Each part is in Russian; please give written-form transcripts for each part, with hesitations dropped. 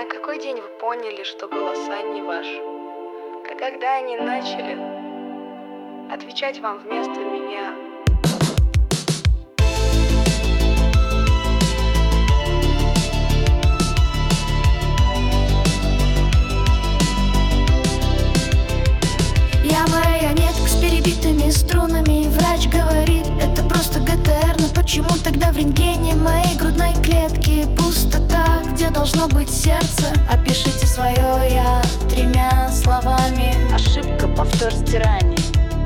какой день вы поняли, что голоса не ваши? Когда они начали отвечать вам вместо меня? Я марионетка с перебитыми струнами. Врач говорит, это просто ГТР. Но почему тогда в рентгене моей грудной клетки пустота, где должно быть сердце? Опишите свое я 3 словами. Ошибка, повтор стирания.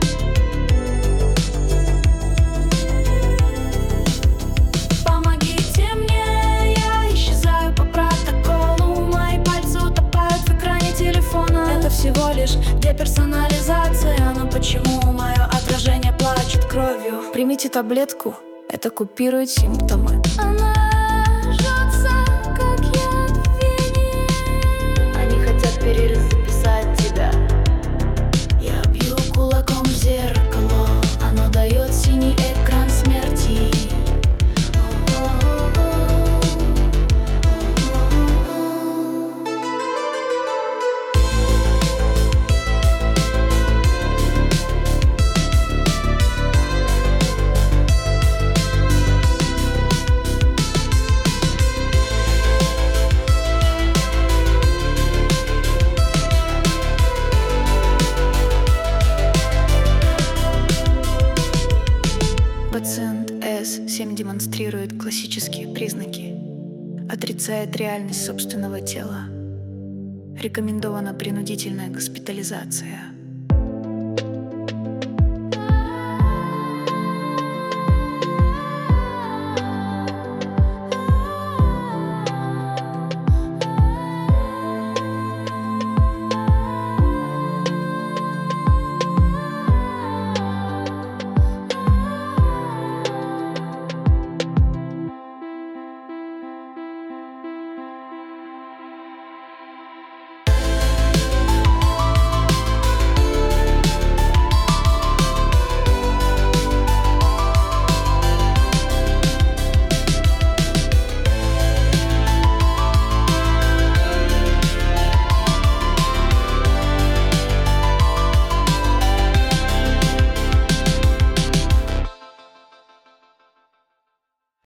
Помогите мне, я исчезаю по протоколу. Мои пальцы утопают в экране телефона. Это всего лишь деперсонализация. Но почему мое отражение плачет кровью? Примите таблетку, это купирует симптомы. Она жжется, как яд в вене. Они хотят перезаписать тебя. Я бью кулаком в зеркало, оно дает синий экран смерти. Пациент С7 демонстрирует классические признаки. Отрицает реальность собственного тела. Рекомендована принудительная госпитализация.